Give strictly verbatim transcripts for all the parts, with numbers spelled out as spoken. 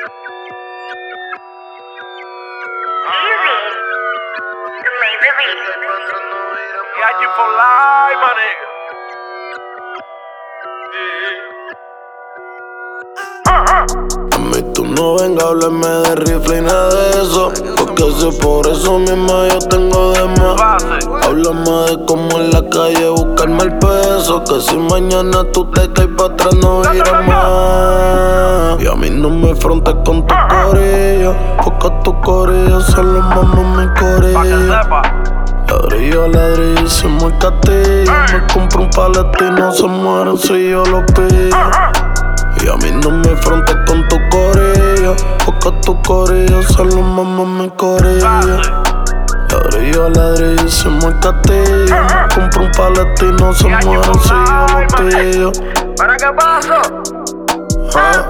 Got you for life, my nigga. A mí tú no vengas a hablarme de rifle y nada de eso, porque si por eso misma yo tengo de más. Háblame de cómo en la calle buscarme el peso, que si mañana tú te caes pa' atrás no irás más. Y a mí no me frontes con tu corillo, porque tu corillo son los manos mi corillo. Ladrillo a ladrillo hicimos el castillo. Me compro un palestino, se mueren si yo lo pido. Y a mí no me frontes con tu corillo, porque tu corillo son los mamás mi corillo. Ladrillo a ladrillo hicimos el castillo. Me compro un palestino, se mueren si yo lo pido. ¿Para qué paso? Ah.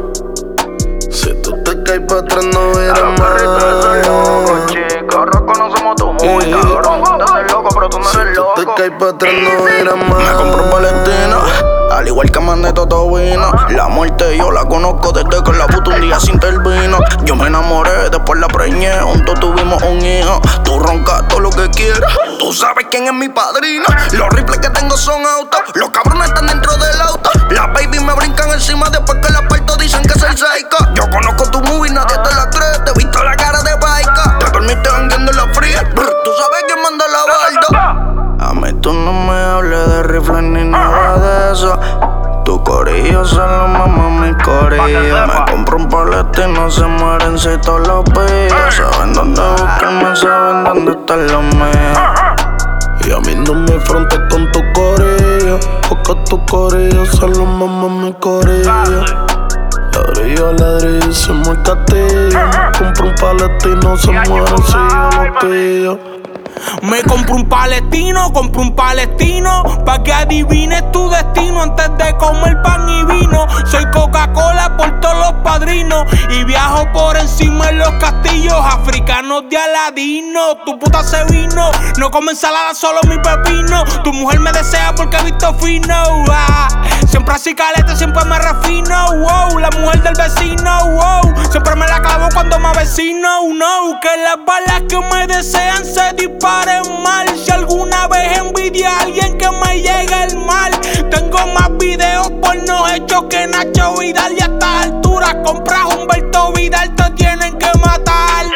Si tú te caes pa' atrás no irás más. Chico, Rocco, no somos tú muy cabrón. Tú eres loco, pero tú no eres loco. Si tú te caes pa' atrás no irás más. Me compro un palestino, al igual que Mandeto Tobino. La muerte yo la conozco desde que la puta un día se intervino. Yo me enamoré, después la preñé, juntos tuvimos un hijo. Tú roncas todo lo que quieras, tú sabes quién es mi padrino. Los rifles que tengo son autos, los cabrones están dentro del auto. Las baby me brincan encima después que las parto dicen que soy psycho. Yo conozco tu movie, nadie te la cree, te he visto la cara de baica. Te dormiste jangueando en la fría, tú sabes quién manda la balda. A mí tú no me hables de rifles ni nada de eso. Tu corillo son los mamás mi corillo. Me compro un palestino, se mueren si todos los pillos. Saben dónde buscarme, saben dónde están los míos. Y a mí no me frontes con tu corillo, porque tu corillo son los mamás mi corillo. Ladrillo a ladrillo hicimos el castillo. Me compro un palestino, se mueren si yo lo pillo. Me compro un palestino, compro un palestino, pa' que adivines tu destino antes de comer pan y vino. Soy Coca-Cola por todos los padrinos y viajo por encima de los castillos africanos de Aladino. Tu puta se vino, no come ensalada, solo mi pepino. Tu mujer me desea porque he visto fino. Ah, siempre así caleta, siempre me refino. Wow, la mujer del vecino. Wow, siempre me la clavo cuando me avecino. No, que las balas que me desean se disparen mal. Si alguna vez envidia a alguien que me llegue el mal. Tengo más videos porno hechos que Nacho Vidal. Y a estas alturas compras Humberto Vidal, te tienen que matar.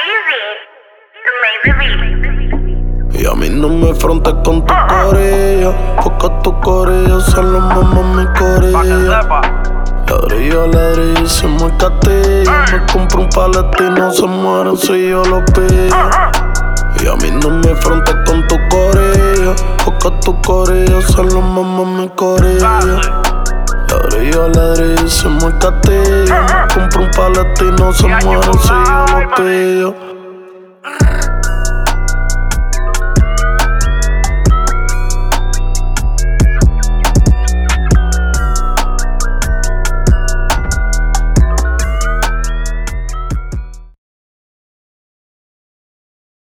Y a mí no me frontes con tu corillo, porque tu corillo son los mamás mi corillo. Ladrillo a ladrillo hicimos el castillo. Me compro un palestino, se mueren si yo lo pido. Y a mí no me frontes con tu corillo, porque tu corillo son los mamás mi corillo. Ladrillo a ladrillo hicimos el castillo. Me compro un palestino, se mueren si yo lo pillo.